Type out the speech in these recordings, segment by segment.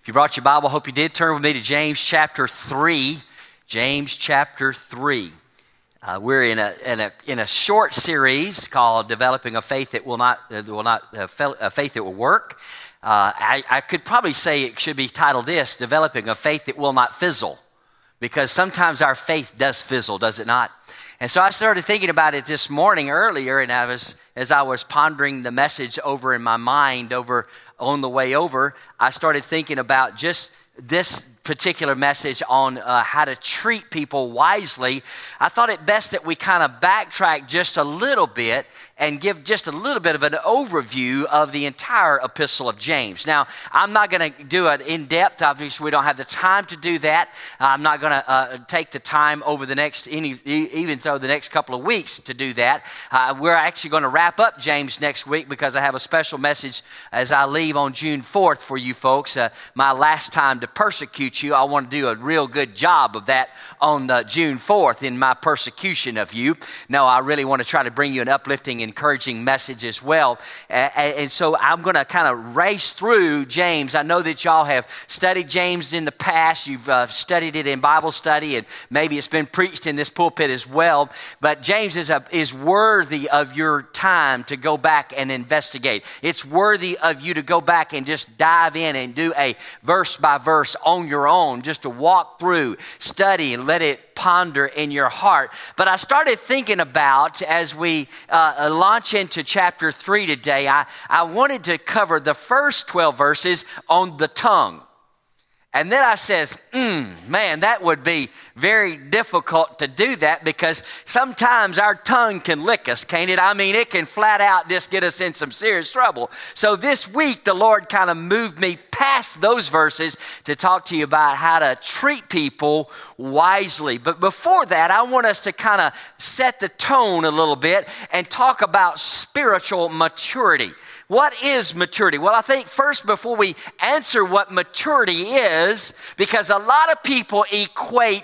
If you brought your Bible, I hope you did. Turn with me to James chapter 3. James chapter 3. We're in a short series called "Developing a Faith That Will Not a Faith That Will Work." I could probably say it should be titled this: "Developing a Faith That Will Not Fizzle," because sometimes our faith does fizzle, does it not? And so I started thinking about it this morning earlier, and as I was pondering the message over in my mind on the way over, I started thinking about just this particular message on how to treat people wisely. I thought it best that we kind of backtrack just a little bit and give just a little bit of an overview of the entire epistle of James. Now, I'm not going to do it in depth. Obviously, we don't have the time to do that. I'm not going to take the time over the next, even though the next couple of weeks to do that. We're actually going to wrap up James next week because I have a special message as I leave on June 4th for you folks. My last time to persecute you. I want to do a real good job of that on June 4th in my persecution of you. No, I really want to try to bring you an uplifting, encouraging message as well. And so I'm going to kind of race through James. I know that y'all have studied James in the past. You've studied it in Bible study, and maybe it's been preached in this pulpit as well. But James is worthy of your time to go back and investigate. It's worthy of you to go back and just dive in and do a verse by verse on your own, just to walk through, study, and let it ponder in your heart. But I started thinking about, as we launch into chapter 3 today, I wanted to cover the first 12 verses on the tongue. And then I says, man, that would be very difficult to do that because sometimes our tongue can lick us, can't it? I mean, it can flat out just get us in some serious trouble. So this week, the Lord kind of moved me past those verses to talk to you about how to treat people wisely. But before that, I want us to kind of set the tone a little bit and talk about spiritual maturity. What is maturity? Well, I think first, before we answer what maturity is, because a lot of people equate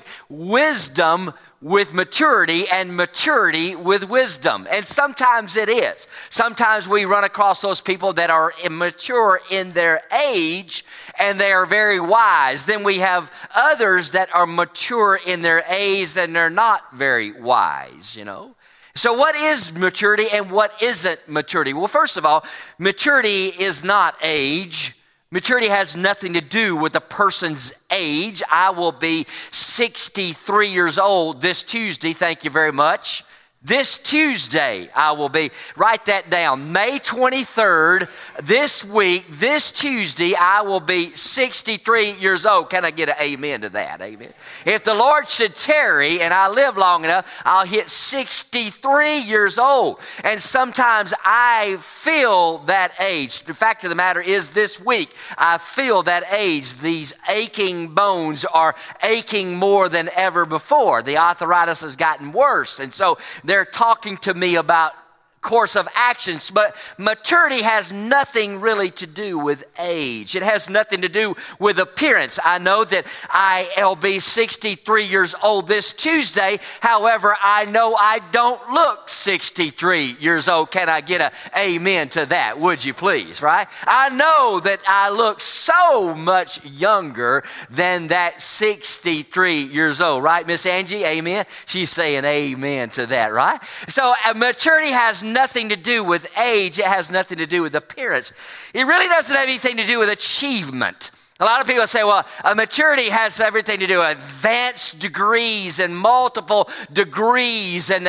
wisdom with maturity and maturity with wisdom. And sometimes it is. Sometimes we run across those people that are immature in their age and they are very wise. Then we have others that are mature in their age and they're not very wise, you know. So what is maturity and what isn't maturity? Well, first of all, maturity is not age. Maturity has nothing to do with a person's age. I will be 63 years old this Tuesday. Thank you very much. This Tuesday, I will be. Write that down. May 23rd, this week, this Tuesday, I will be 63 years old. Can I get an amen to that? Amen. If the Lord should tarry and I live long enough, I'll hit 63 years old. And sometimes I feel that age. The fact of the matter is this week, I feel that age. These aching bones are aching more than ever before. The arthritis has gotten worse. And so they're talking to me about course of actions, but maturity has nothing really to do with age. It has nothing to do with appearance. I know that I'll be 63 years old this Tuesday. However, I know I don't look 63 years old. Can I get an amen to that? Would you please, right? I know that I look so much younger than that 63 years old, right, Miss Angie? Amen? She's saying amen to that, right? So maturity has nothing to do with age. It has nothing to do with appearance. It really doesn't have anything to do with achievement. A lot of people say, well, maturity has everything to do with advanced degrees and multiple degrees and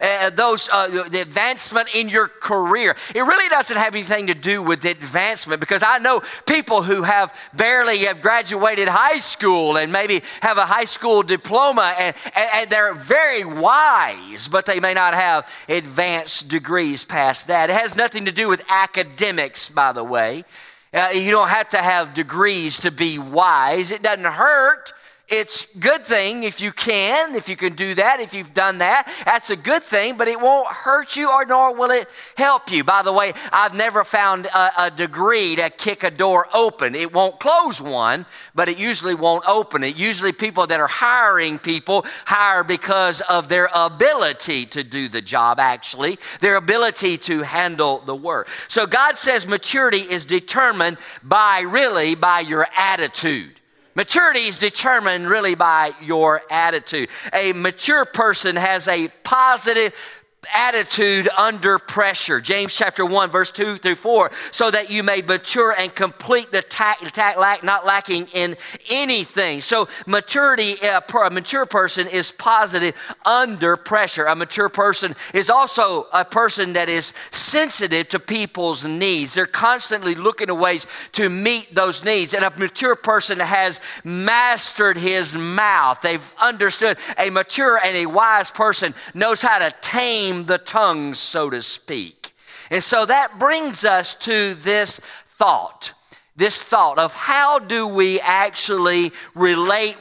the advancement in your career. It really doesn't have anything to do with advancement, because I know people who have graduated high school and maybe have a high school diploma and they're very wise, but they may not have advanced degrees past that. It has nothing to do with academics, by the way. You don't have to have degrees to be wise. It doesn't hurt It's a good thing if you can do that, if you've done that, that's a good thing, but it won't hurt you or nor will it help you. By the way, I've never found a degree to kick a door open. It won't close one, but it usually won't open it. Usually people that are hiring people hire because of their ability to do the job, actually, their ability to handle the work. So God says maturity is determined by your attitude. Maturity is determined really by your attitude. A mature person has a positive attitude under pressure. James chapter 1, verse 2 through 4, so that you may mature and complete the not lacking in anything. So maturity, a mature person is positive under pressure. A mature person is also a person that is sensitive to people's needs. They're constantly looking at ways to meet those needs. And a mature person has mastered his mouth. They've understood. A mature and a wise person knows how to tame the tongue, so to speak. And so that brings us to this thought of how do we actually relate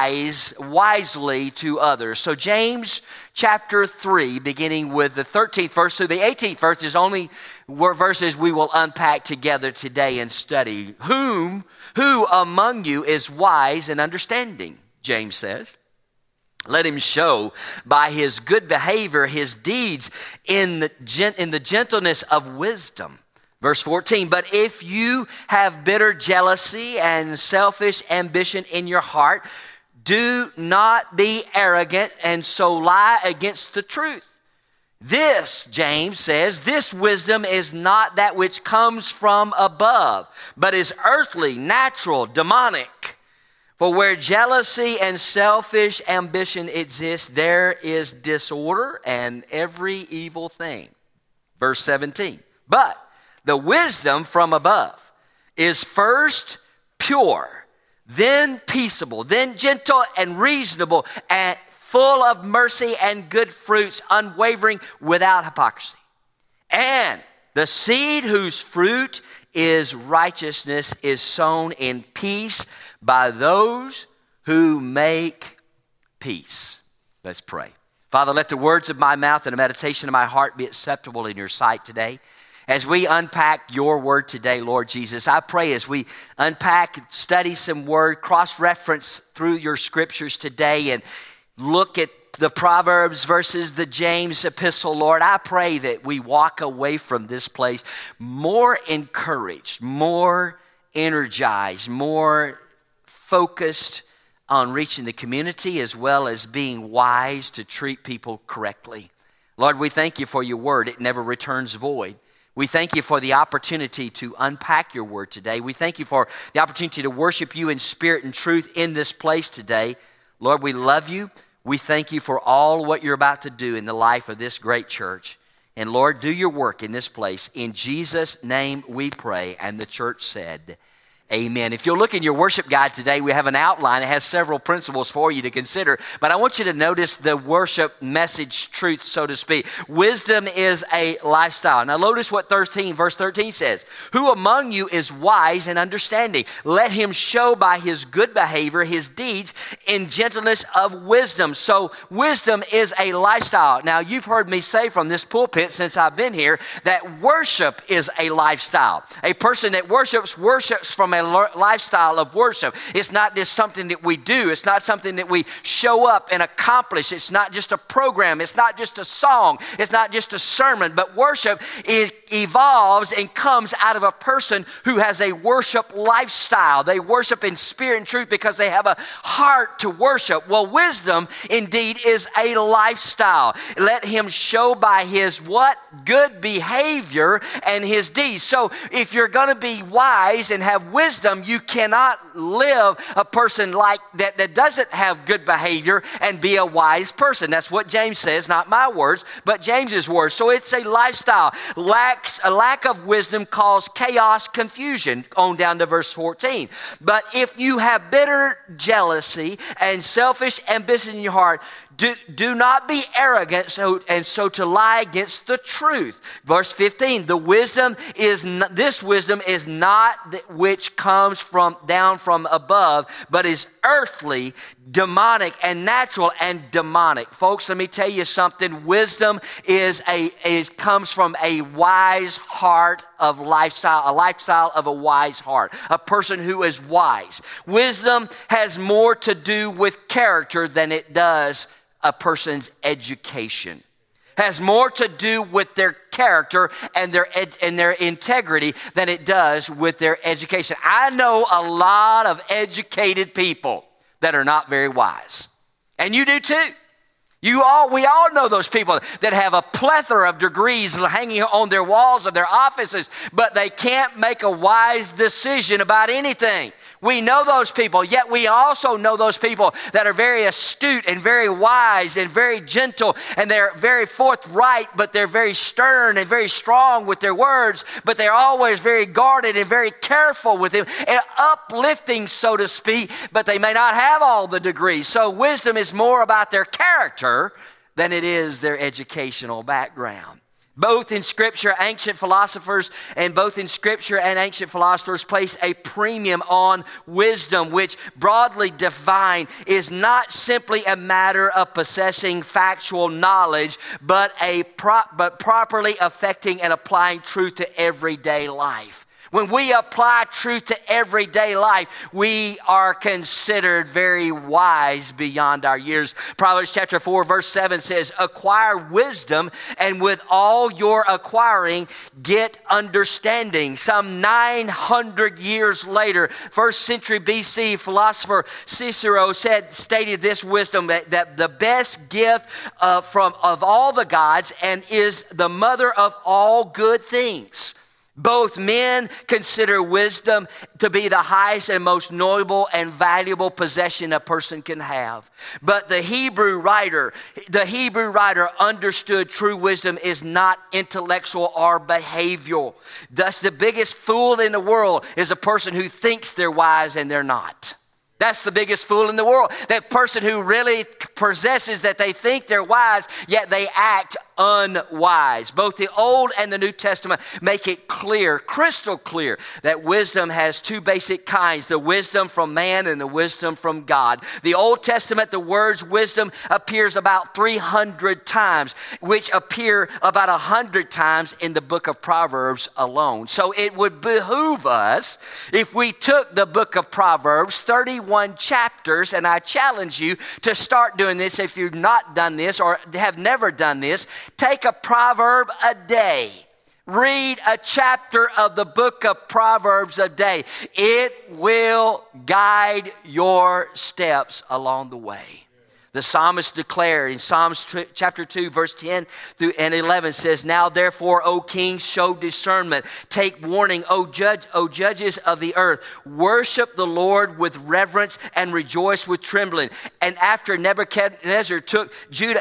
wisely to others. So James chapter 3, beginning with the 13th verse through the 18th verse, is only verses we will unpack together today and study. Who among you is wise and understanding? James says. Let him show by his good behavior his deeds in the gentleness of wisdom. Verse 14, but if you have bitter jealousy and selfish ambition in your heart, do not be arrogant and so lie against the truth. This, James says, this wisdom is not that which comes from above, but is earthly, natural, demonic. For where jealousy and selfish ambition exist, there is disorder and every evil thing. Verse 17, but the wisdom from above is first pure, then peaceable, then gentle and reasonable, and full of mercy and good fruits, unwavering, without hypocrisy. And the seed whose fruit is righteousness is sown in peace by those who make peace. Let's pray. Father, let the words of my mouth and the meditation of my heart be acceptable in your sight today. As we unpack your word today, Lord Jesus, I pray as we unpack, study some word, cross-reference through your scriptures today and look at the Proverbs versus the James epistle, Lord, I pray that we walk away from this place more encouraged, more energized, more focused on reaching the community as well as being wise to treat people correctly. Lord, we thank you for your word. It never returns void. We thank you for the opportunity to unpack your word today. We thank you for the opportunity to worship you in spirit and truth in this place today. Lord, we love you. We thank you for all what you're about to do in the life of this great church. And Lord, do your work in this place. In Jesus' name we pray. And the church said, amen. If you'll look in your worship guide today, we have an outline. It has several principles for you to consider. But I want you to notice the worship message truth, so to speak. Wisdom is a lifestyle. Now notice what verse 13 says. Who among you is wise and understanding? Let him show by his good behavior his deeds in gentleness of wisdom. So wisdom is a lifestyle. Now you've heard me say from this pulpit since I've been here that worship is a lifestyle. A person that worships from a lifestyle of worship. It's not just something that we do. It's not something that we show up and accomplish. It's not just a program. It's not just a song. It's not just a sermon. But worship evolves and comes out of a person who has a worship lifestyle. They worship in spirit and truth because they have a heart to worship. Well, wisdom indeed is a lifestyle. Let him show by his what? Good behavior and his deeds. So if you're going to be wise and have wisdom, you cannot live a person like that doesn't have good behavior and be a wise person. That's what James says, not my words, but James's words. So it's a lifestyle. A lack of wisdom causes chaos, confusion, on down to verse 14. But if you have bitter jealousy and selfish ambition in your heart, do not be arrogant so to lie against the truth. Verse 15, this wisdom is not that which comes down from above, but is earthly, demonic, and natural and demonic. Folks, let me tell you something. Wisdom comes from a wise heart of lifestyle, a lifestyle of a wise heart, a person who is wise. Wisdom has more to do with character than it does a person's education. Has more to do with their character and their integrity than it does with their education. I know a lot of educated people that are not very wise. And you do too. We all know those people that have a plethora of degrees hanging on their walls of their offices, but they can't make a wise decision about anything. We know those people, yet we also know those people that are very astute and very wise and very gentle, and they're very forthright, but they're very stern and very strong with their words, but they're always very guarded and very careful with them and uplifting, so to speak, but they may not have all the degrees. So wisdom is more about their character than it is their educational background. Both in Scripture, ancient philosophers place a premium on wisdom, which broadly defined is not simply a matter of possessing factual knowledge, but properly affecting and applying truth to everyday life. When we apply truth to everyday life, we are considered very wise beyond our years. Proverbs chapter 4, verse 7 says, acquire wisdom, and with all your acquiring, get understanding. Some 900 years later, first century BC, philosopher Cicero stated this wisdom, that the best gift of all the gods and is the mother of all good things. Both men consider wisdom to be the highest and most noble and valuable possession a person can have. But the Hebrew writer understood true wisdom is not intellectual or behavioral. Thus, the biggest fool in the world is a person who thinks they're wise and they're not. That's the biggest fool in the world. That person who really possesses that they think they're wise, yet they act unwise. Both the Old and the New Testament make it clear, crystal clear, that wisdom has two basic kinds, the wisdom from man and the wisdom from God. The Old Testament, the words wisdom appears about 300 times, which appear about 100 times in the book of Proverbs alone. So it would behoove us if we took the book of Proverbs, 31 chapters, and I challenge you to start doing this if you've not done this or have never done this. Take a proverb a day. Read a chapter of the book of Proverbs a day. It will guide your steps along the way. The psalmist declared in Psalms chapter 2, verse 10 through and 11 says, now therefore, O kings, show discernment. Take warning, O judges of the earth. Worship the Lord with reverence and rejoice with trembling. And after Nebuchadnezzar took Judea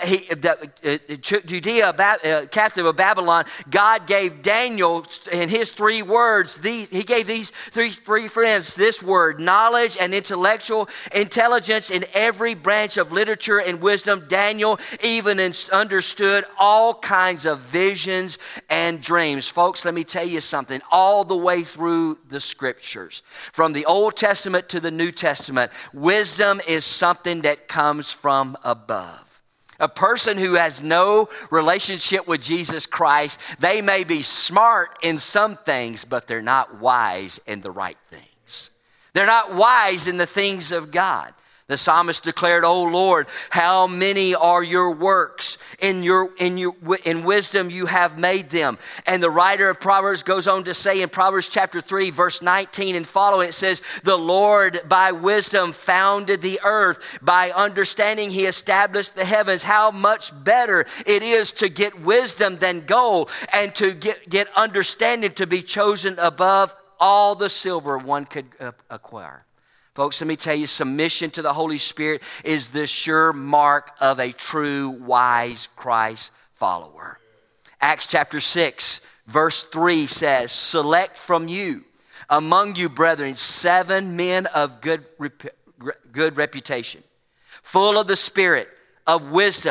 captive of Babylon, God gave Daniel in his 3 words, he gave these three friends this word, knowledge and intellectual intelligence in every branch of literature and wisdom. Daniel even understood all kinds of visions and dreams. Folks, let me tell you something. All the way through the scriptures, from the Old Testament to the New Testament, wisdom is something that comes from above. A person who has no relationship with Jesus Christ, they may be smart in some things, but they're not wise in the right things. They're not wise in the things of God. The psalmist declared, O Lord, how many are your works? In wisdom you have made them. And the writer of Proverbs goes on to say in Proverbs chapter 3, verse 19 and following, it says, the Lord by wisdom founded the earth. By understanding he established the heavens. How much better it is to get wisdom than gold, and to get understanding to be chosen above all the silver one could acquire. Folks, let me tell you, submission to the Holy Spirit is the sure mark of a true, wise Christ follower. Acts chapter 6, verse 3 says, select from you, among you, brethren, 7 men of good reputation, full of the spirit of wisdom,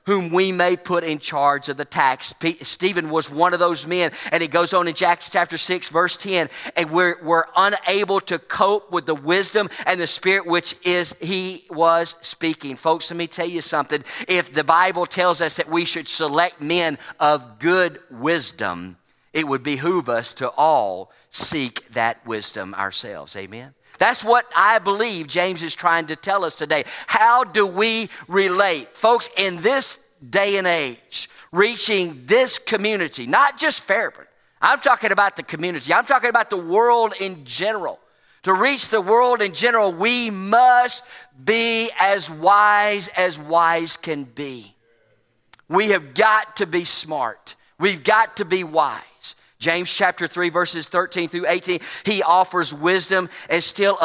whom we may put in charge of the tax. Stephen was one of those men, and it goes on in Acts chapter 6, verse 10, and we're unable to cope with the wisdom and the spirit which he was speaking. Folks, let me tell you something. If the Bible tells us that we should select men of good wisdom, it would behoove us to all seek that wisdom ourselves. Amen? That's what I believe James is trying to tell us today. How do we relate? Folks, in this day and age, reaching this community, not just Fairburn. I'm talking about the community. I'm talking about the world in general. To reach the world in general, we must be as wise can be. We have got to be smart. We've got to be wise. James chapter 3, verses 13 through 18, he offers wisdom and still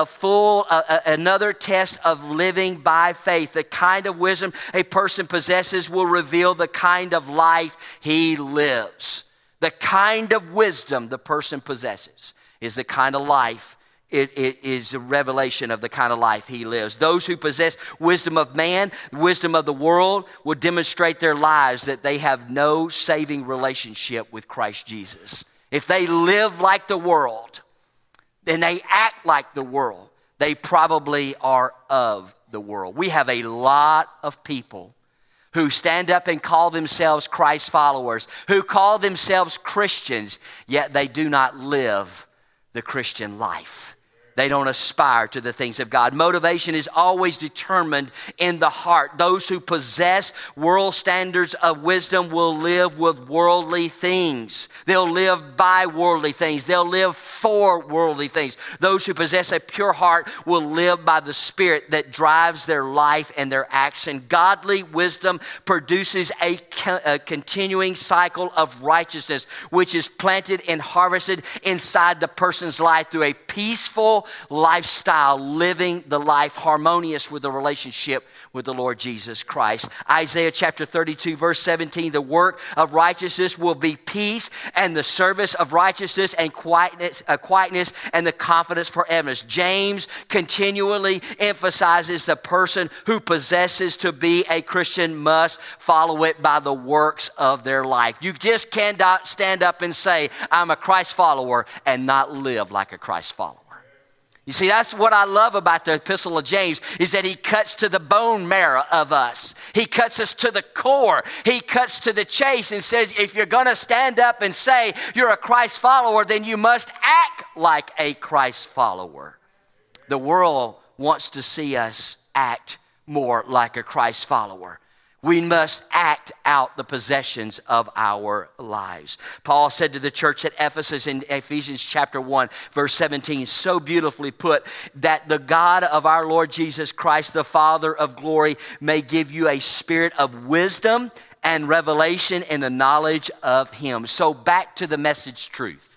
another test of living by faith. The kind of wisdom a person possesses will reveal the kind of life he lives. The kind of wisdom the person possesses is the kind of life. It is a revelation of the kind of life he lives. Those who possess wisdom of man, wisdom of the world, will demonstrate their lives that they have no saving relationship with Christ Jesus. If they live like the world, and they act like the world, they probably are of the world. We have a lot of people who stand up and call themselves Christ followers, who call themselves Christians, yet they do not live the Christian life. They don't aspire to the things of God. Motivation is always determined in the heart. Those who possess world standards of wisdom will live with worldly things. They'll live by worldly things. They'll live for worldly things. Those who possess a pure heart will live by the Spirit that drives their life and their action. Godly wisdom produces a continuing cycle of righteousness, which is planted and harvested inside the person's life through a peaceful lifestyle, living the life harmonious with the relationship with the Lord Jesus Christ. Isaiah chapter 32, verse 17, the work of righteousness will be peace, and the service of righteousness and quietness and the confidence for evidence. James continually emphasizes the person who possesses to be a Christian must follow it by the works of their life. You just cannot stand up and say, I'm a Christ follower, and not live like a Christ follower. You see, that's what I love about the Epistle of James, is that he cuts to the bone marrow of us. He cuts us to the core. He cuts to the chase and says, if you're going to stand up and say you're a Christ follower, then you must act like a Christ follower. The world wants to see us act more like a Christ follower. We must act out the possessions of our lives. Paul said to the church at Ephesus in Ephesians chapter 1, verse 17, so beautifully put, that the God of our Lord Jesus Christ, the Father of glory, may give you a spirit of wisdom and revelation in the knowledge of him. So back to the message truth.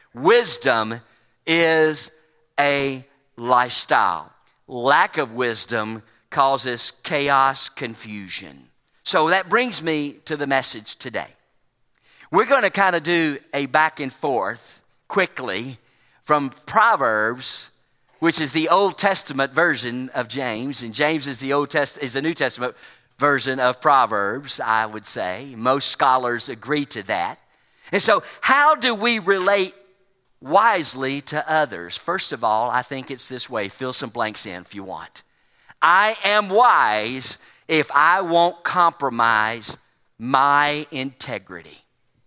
Wisdom is a lifestyle. Lack of wisdom causes chaos, confusion. So that brings me to the message today. We're going to kind of do a back and forth quickly from Proverbs, which is the Old Testament version of James, and James is the New Testament version of Proverbs, I would say. Most scholars agree to that. And so how do we relate wisely to others? First of all, I think it's this way. Fill some blanks in if you want. I am wise if I won't compromise my integrity.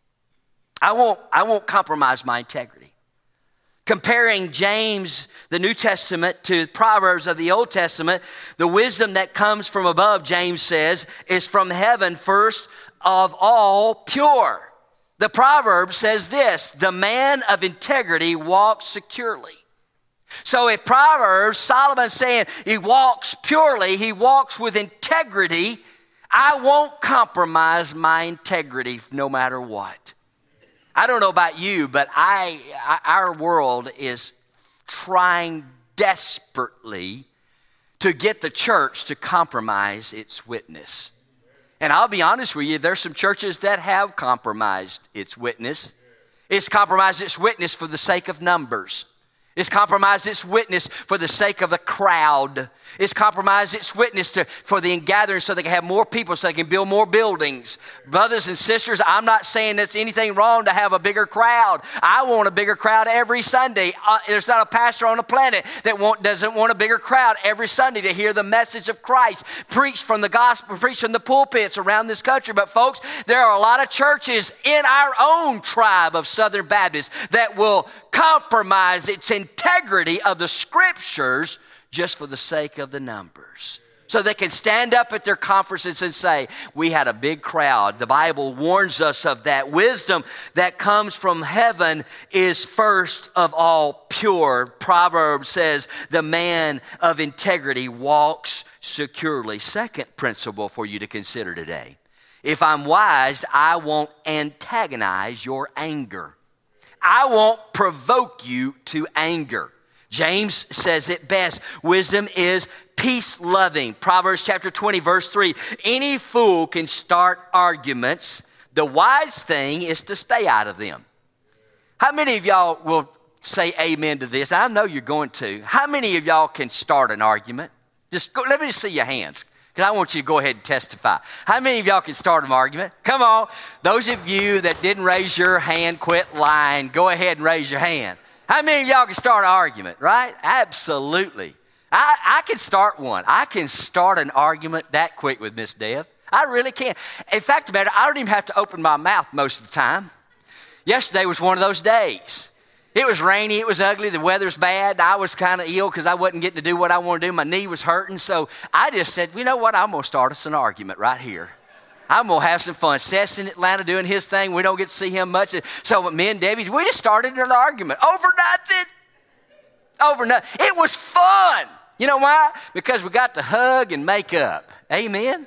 I won't compromise my integrity. Comparing James, the New Testament, to Proverbs of the Old Testament, the wisdom that comes from above, James says, is from heaven, first of all pure. The Proverb says this, the man of integrity walks securely. So if Proverbs, Solomon's saying he walks purely, he walks with integrity, I won't compromise my integrity no matter what. I don't know about you, but our world is trying desperately to get the church to compromise its witness. And I'll be honest with you, there's some churches that have compromised its witness. It's compromised its witness for the sake of numbers. It's compromised its witness for the sake of the crowd. It's compromised its witness for the gathering so they can have more people, so they can build more buildings. Brothers and sisters, I'm not saying there's anything wrong to have a bigger crowd. I want a bigger crowd every Sunday. There's not a pastor on the planet that doesn't want a bigger crowd every Sunday to hear the message of Christ preached from the gospel, preached from the pulpits around this country. But folks, there are a lot of churches in our own tribe of Southern Baptists that will compromise its integrity of the scriptures just for the sake of the numbers. So they can stand up at their conferences and say, we had a big crowd. The Bible warns us of that. Wisdom that comes from heaven is first of all pure. Proverbs says, the man of integrity walks securely. Second principle for you to consider today. If I'm wise, I won't antagonize your anger. I won't provoke you to anger. James says it best. Wisdom is peace-loving. Proverbs chapter 20, verse 3. Any fool can start arguments. The wise thing is to stay out of them. How many of y'all will say amen to this? I know you're going to. How many of y'all can start an argument? Let me just see your hands, because I want you to go ahead and testify. How many of y'all can start an argument? Come on. Those of you that didn't raise your hand, quit lying. Go ahead and raise your hand. How many of y'all can start an argument, right? Absolutely. I can start one. I can start an argument that quick with Miss Deb. I really can. In fact, I don't even have to open my mouth most of the time. Yesterday was one of those days. It was rainy. It was ugly. The weather's bad. I was kind of ill because I wasn't getting to do what I wanted to do. My knee was hurting. So I just said, you know what? I'm going to start us an argument right here. I'm going to have some fun. Seth's in Atlanta doing his thing. We don't get to see him much. So me and Debbie, we just started an argument over nothing. Over nothing. It was fun. You know why? Because we got to hug and make up. Amen?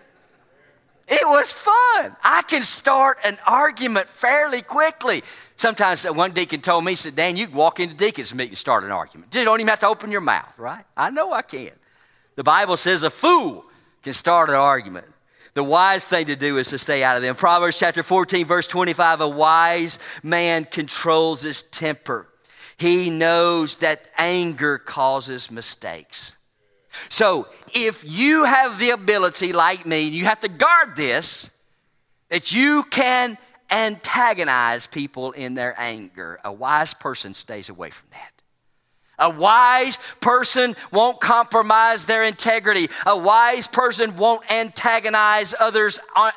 It was fun. I can start an argument fairly quickly. Sometimes one deacon told me, he said, Dan, you can walk into deacon's meeting and start an argument. You don't even have to open your mouth, right? I know I can. The Bible says a fool can start an argument. The wise thing to do is to stay out of them. Proverbs chapter 14, verse 25, a wise man controls his temper. He knows that anger causes mistakes. So if you have the ability, like me, you have to guard this, that you can antagonize people in their anger. A wise person stays away from that. A wise person won't compromise their integrity. A wise person won't antagonize others'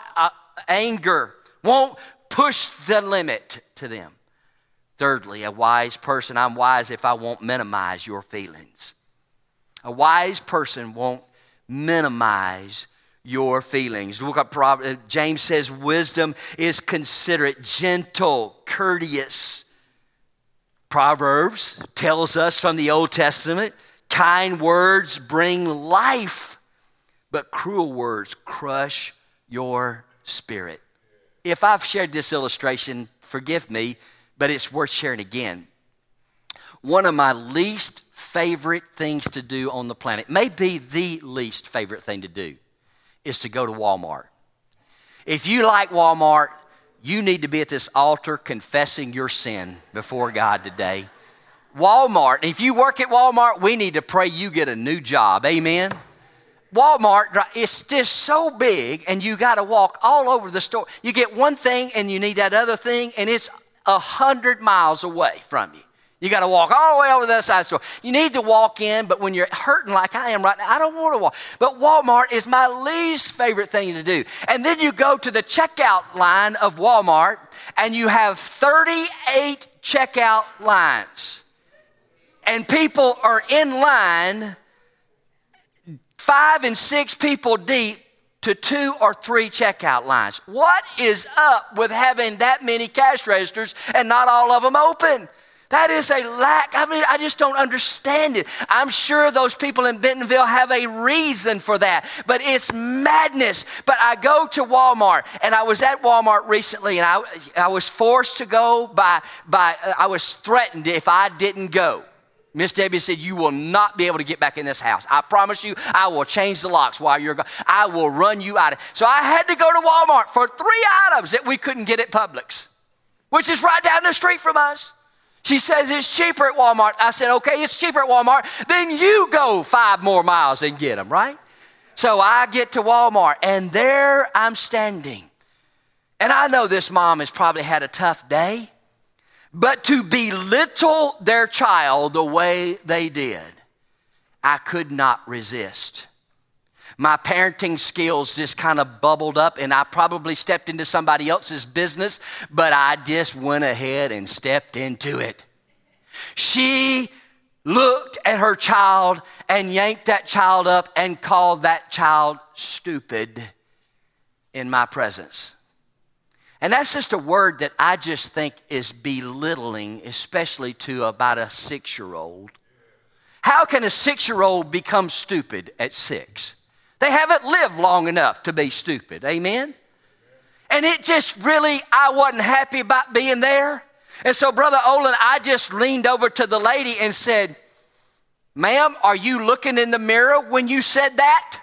anger, won't push the limit to them. Thirdly, a wise person, I'm wise if I won't minimize your feelings. A wise person won't minimize your feelings. Look up James says wisdom is considerate, gentle, courteous. Proverbs tells us from the Old Testament, kind words bring life, but cruel words crush your spirit. If I've shared this illustration, forgive me, but it's worth sharing again. One of my least favorite things to do on the planet, maybe the least favorite thing to do, is to go to Walmart. If you like Walmart, you need to be at this altar confessing your sin before God today. Walmart, if you work at Walmart, we need to pray you get a new job. Amen? Walmart, it's just so big, and you got to walk all over the store. You get one thing, and you need that other thing, and it's 100 miles away from you. You got to walk all the way over the other side of the store. You need to walk in, but when you're hurting like I am right now, I don't want to walk. But Walmart is my least favorite thing to do. And then you go to the checkout line of Walmart, and you have 38 checkout lines. And people are in line 5 and 6 people deep to 2 or 3 checkout lines. What is up with having that many cash registers and not all of them open? That is a lack. I mean, I just don't understand it. I'm sure those people in Bentonville have a reason for that, but it's madness. But I go to Walmart, and I was at Walmart recently, and I was forced to go I was threatened if I didn't go. Miss Debbie said, you will not be able to get back in this house. I promise you, I will change the locks while you're gone. I will run you out. So I had to go to Walmart for 3 items that we couldn't get at Publix, which is right down the street from us. She says, it's cheaper at Walmart. I said, okay, it's cheaper at Walmart. Then you go 5 more miles and get them, right? So I get to Walmart, and there I'm standing. And I know this mom has probably had a tough day, but to belittle their child the way they did, I could not resist. My parenting skills just kind of bubbled up, and I probably stepped into somebody else's business, but I just went ahead and stepped into it. She looked at her child and yanked that child up and called that child stupid in my presence. And that's just a word that I just think is belittling, especially to about a 6-year-old. How can a 6-year-old become stupid at 6? They haven't lived long enough to be stupid. Amen? And it just really, I wasn't happy about being there. And so, Brother Olin, I just leaned over to the lady and said, ma'am, are you looking in the mirror when you said that?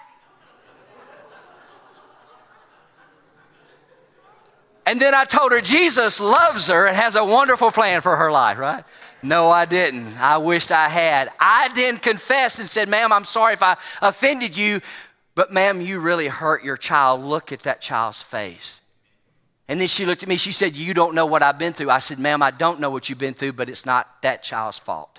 And then I told her Jesus loves her and has a wonderful plan for her life, right? No, I didn't. I wished I had. I then confessed and said, ma'am, I'm sorry if I offended you, but ma'am, you really hurt your child. Look at that child's face. And then she looked at me, she said, you don't know what I've been through. I said, ma'am, I don't know what you've been through, but it's not that child's fault.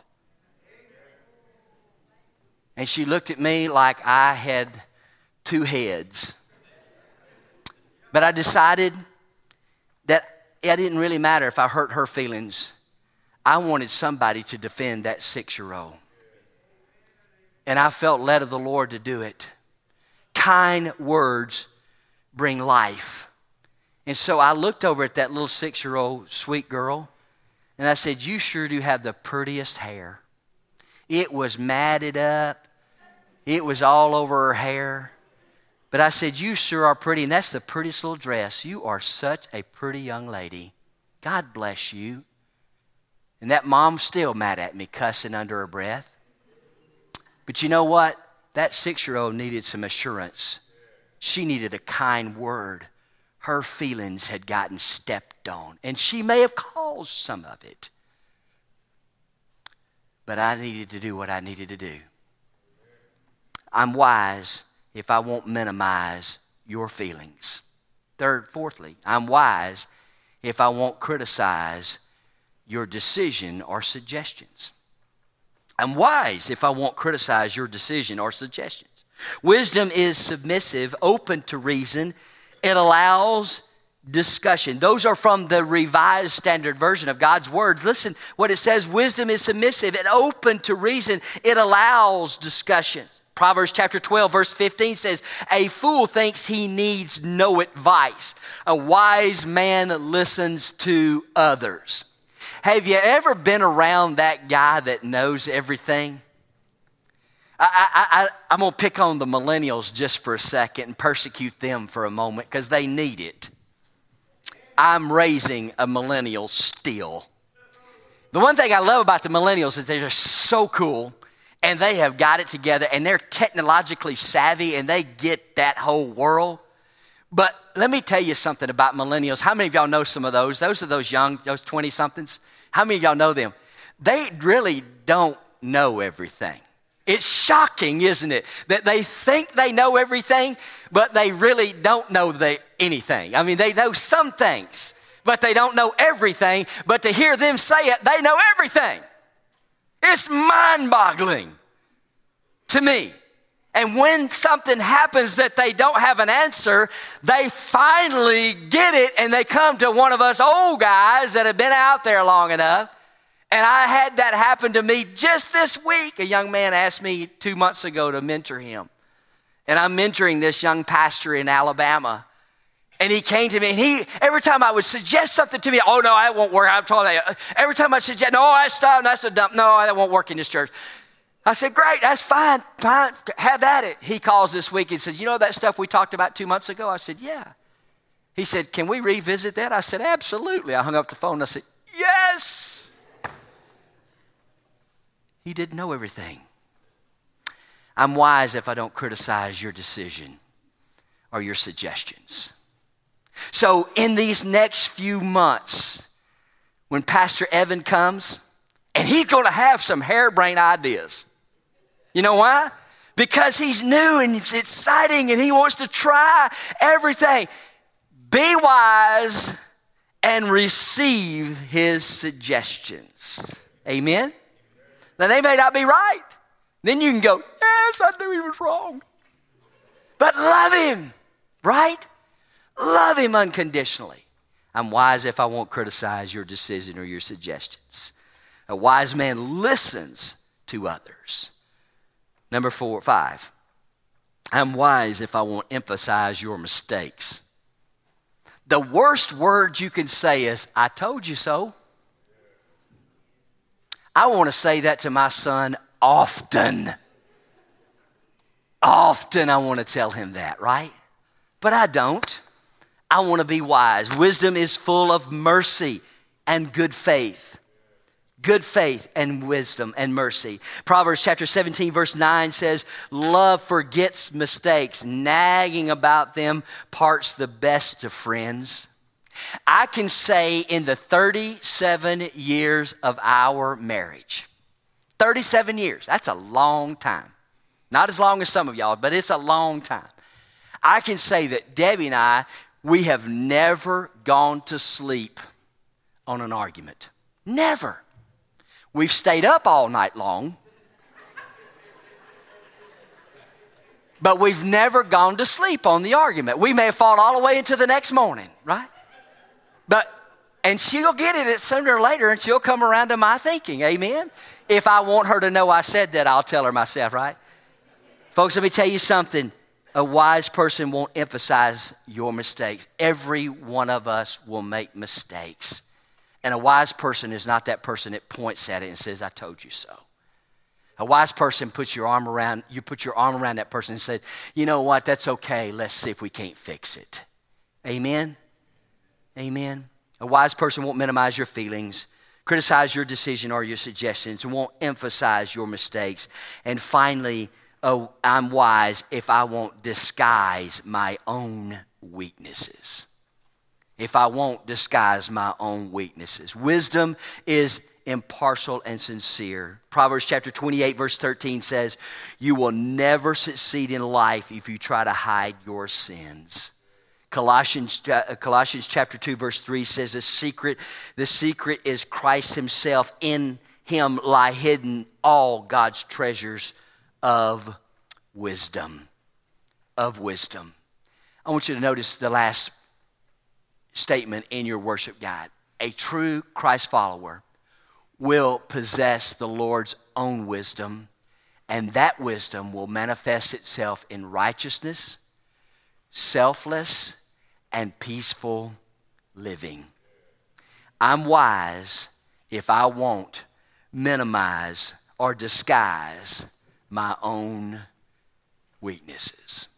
And she looked at me like I had 2 heads. But I decided that it didn't really matter if I hurt her feelings. I wanted somebody to defend that 6-year-old. And I felt led of the Lord to do it. Kind words bring life. And so I looked over at that little 6-year-old sweet girl, and I said, you sure do have the prettiest hair. It was matted up. It was all over her hair. But I said, you sure are pretty, and that's the prettiest little dress. You are such a pretty young lady. God bless you. And that mom's still mad at me, cussing under her breath. But you know what? That 6-year-old needed some assurance. She needed a kind word. Her feelings had gotten stepped on, and she may have caused some of it. But I needed to do what I needed to do. I'm wise if I won't minimize your feelings. Fourthly, I'm wise if I won't criticize your decision or suggestions. I'm wise if I won't criticize your decision or suggestions. Wisdom is submissive, open to reason. It allows discussion. Those are from the Revised Standard Version of God's Word. Listen what it says. Wisdom is submissive and open to reason. It allows discussion. Proverbs chapter 12, verse 15 says, a fool thinks he needs no advice. A wise man listens to others. Have you ever been around that guy that knows everything? I'm going to pick on the millennials just for a second and persecute them for a moment because they need it. I'm raising a millennial still. The one thing I love about the millennials is they're just so cool. And they have got it together, and they're technologically savvy, and they get that whole world. But let me tell you something about millennials. How many of y'all know some of those? Those are those young, those 20-somethings. How many of y'all know them? They really don't know everything. It's shocking, isn't it, that they think they know everything, but they really don't know anything. I mean, they know some things, but they don't know everything. But to hear them say it, they know everything. It's mind-boggling to me. And when something happens that they don't have an answer, they finally get it and they come to one of us old guys that have been out there long enough. And I had that happen to me just this week. A young man asked me 2 months ago to mentor him. And I'm mentoring this young pastor in Alabama. And he came to me, and every time I would suggest something to me, oh, no, that won't work. I'm told that. Every time I suggest, no, that's a dump. No, that won't work in this church. I said, great, that's fine, have at it. He calls this week and says, you know that stuff we talked about 2 months ago? I said, yeah. He said, can we revisit that? I said, absolutely. I hung up the phone and I said, yes. He didn't know everything. I'm wise if I don't criticize your decision or your suggestions. So in these next few months, when Pastor Evan comes, And he's going to have some harebrained ideas. You know why? Because he's new and it's exciting and he wants to try everything. Be wise and receive his suggestions. Amen? Now, they may not be right. Then you can go, yes, I knew he was wrong. But love him, right? Love him unconditionally. I'm wise if I won't criticize your decision or your suggestions. A wise man listens to others. Number 5, I'm wise if I won't emphasize your mistakes. The worst word you can say is, I told you so. I want to say that to my son often. Often I want to tell him that, right? But I don't. I want to be wise. Wisdom is full of mercy and good faith. Good faith and wisdom and mercy. Proverbs chapter 17 verse 9 says, love forgets mistakes. Nagging about them parts the best of friends. I can say in the 37 years of our marriage, 37 years, that's a long time. Not as long as some of y'all, but it's a long time. I can say that Debbie and I, we have never gone to sleep on an argument. Never. We've stayed up all night long, but we've never gone to sleep on the argument. We may have fought all the way into the next morning, right? And she'll get it sooner or later, and she'll come around to my thinking, amen? If I want her to know I said that, I'll tell her myself, right? Folks, let me tell you something. A wise person won't emphasize your mistakes. Every one of us will make mistakes. And a wise person is not that person that points at it and says, I told you so. A wise person puts your arm around that person and said, you know what, that's okay. Let's see if we can't fix it. Amen? Amen. A wise person won't minimize your feelings, criticize your decision or your suggestions, and won't emphasize your mistakes. And finally, I'm wise if I won't disguise my own weaknesses. If I won't disguise my own weaknesses. Wisdom is impartial and sincere. Proverbs chapter 28 verse 13 says, you will never succeed in life if you try to hide your sins. Colossians chapter 2 verse 3 says the secret is Christ himself. In him lie hidden all God's treasures of wisdom. Of wisdom. I want you to notice the last statement in your worship guide. A true Christ follower will possess the Lord's own wisdom, and that wisdom will manifest itself in righteousness, selfless, and peaceful living. I'm wise if I won't minimize or disguise my own weaknesses.